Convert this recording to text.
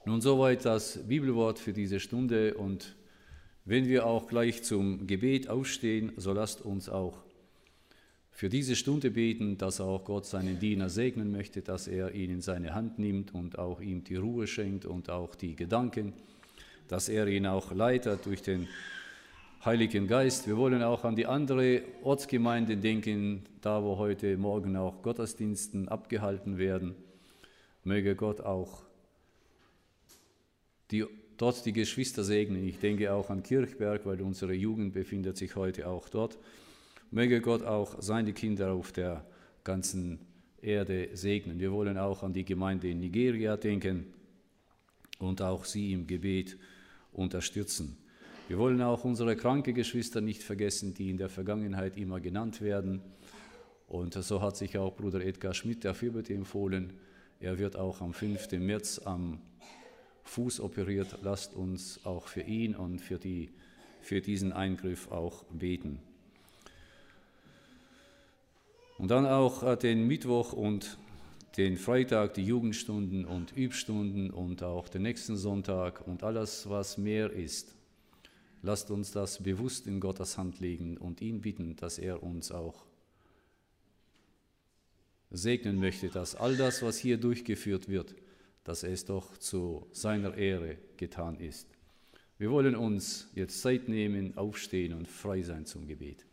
Nun soweit das Bibelwort für diese Stunde, und wenn wir auch gleich zum Gebet aufstehen, so lasst uns auch für diese Stunde beten, dass auch Gott seinen Diener segnen möchte, dass er ihn in seine Hand nimmt und auch ihm die Ruhe schenkt und auch die Gedanken, dass er ihn auch leitet durch den Heiligen Geist. Wir wollen auch an die andere Ortsgemeinde denken, da wo heute Morgen auch Gottesdiensten abgehalten werden. Möge Gott auch dort die Geschwister segnen. Ich denke auch an Kirchberg, weil unsere Jugend befindet sich heute auch dort. Möge Gott auch seine Kinder auf der ganzen Erde segnen. Wir wollen auch an die Gemeinde in Nigeria denken und auch sie im Gebet unterstützen. Wir wollen auch unsere kranken Geschwister nicht vergessen, die in der Vergangenheit immer genannt werden. Und so hat sich auch Bruder Edgar Schmidt der Fürbitte empfohlen. Er wird auch am 5. März am Fuß operiert. Lasst uns auch für ihn und für diesen Eingriff auch beten. Und dann auch den Mittwoch und den Freitag, die Jugendstunden und Übstunden und auch den nächsten Sonntag und alles, was mehr ist. Lasst uns das bewusst in Gottes Hand legen und ihn bitten, dass er uns auch segnen möchte, dass all das, was hier durchgeführt wird, dass es doch zu seiner Ehre getan ist. Wir wollen uns jetzt Zeit nehmen, aufstehen und frei sein zum Gebet.